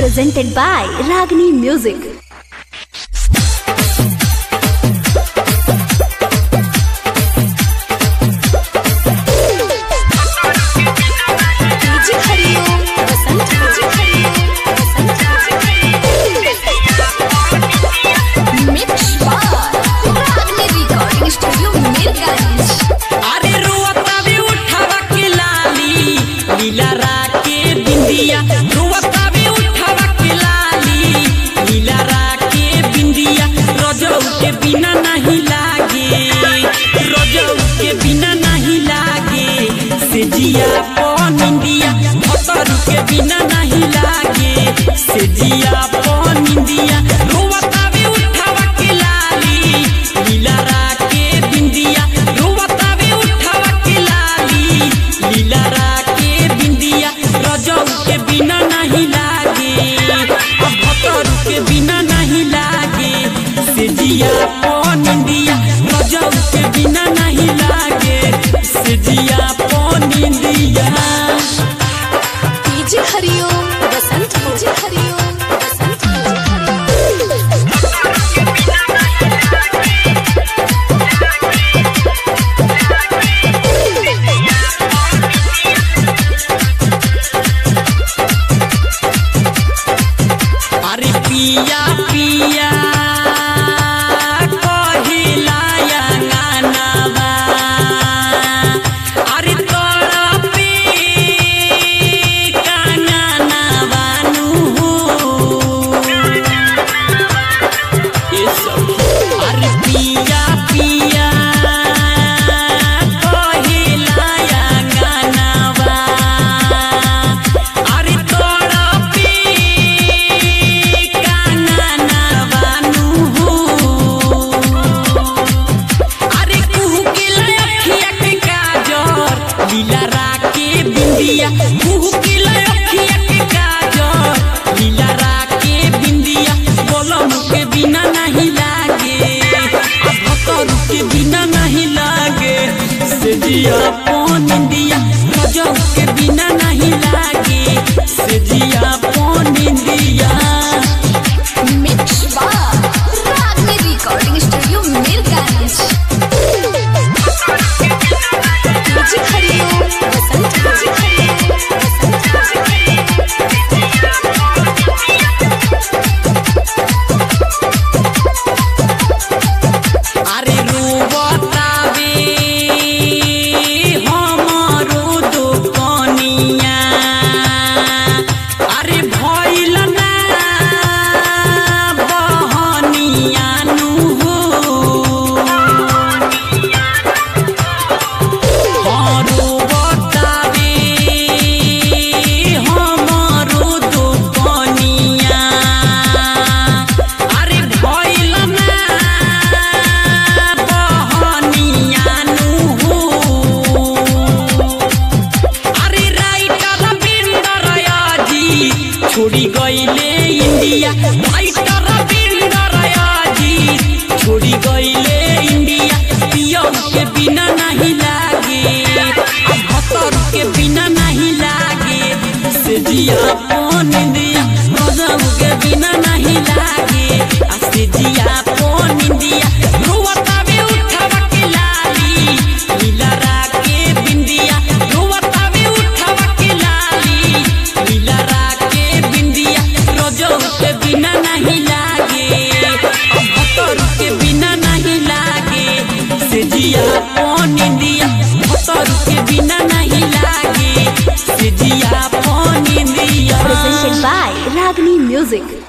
presented by Ragini Music. बिना नहीं लागे रोजौ के बिना नहीं लागे से जिया पनिंदिया भतर के बिना नहीं लागे से जिया पनिंदिया रोवतावे उठावा के लाली लीला राके बिंदिया रोवतावे उठावा के लाली लीला राके बिंदिया रोजौ के बिना नहीं लागे भतर के बिना नहीं लागे से जिया पनिंदिया रोजौ के बिना नहीं लागे से जिया पनिंदिया डीजे हरिओम बसंत डीजे हरिओम बसंत अरे पिया पिया जिया पनिंदिया रोजौ के बिना नहीं लागे से जिया पनिंदिया मिक्स बार Ragini recording studio Mirganj DJ Hariom Basant DJ अरे रोवतावे छोड़ी गईले इंडिया फाइटर बिल्डर आजी छोड़ी गईले इंडिया पियो के बिना नहीं लागे भतर के बिना नहीं लागे से जिया पनिंदिया रोजौ के बिना नहीं लागे से जिया पनिंदिया रोवतावे उठावा के लाली लीला राके बिंदिया रोवतावे उठावा के लाली लीला राके बिंदिया रोजौ के बिना नहीं लागे भतर के बिना नहीं लागे से जिया पनिंदिया भतर के बिना नहीं लागे से जिया पनिंदिया presented by Ragini Music.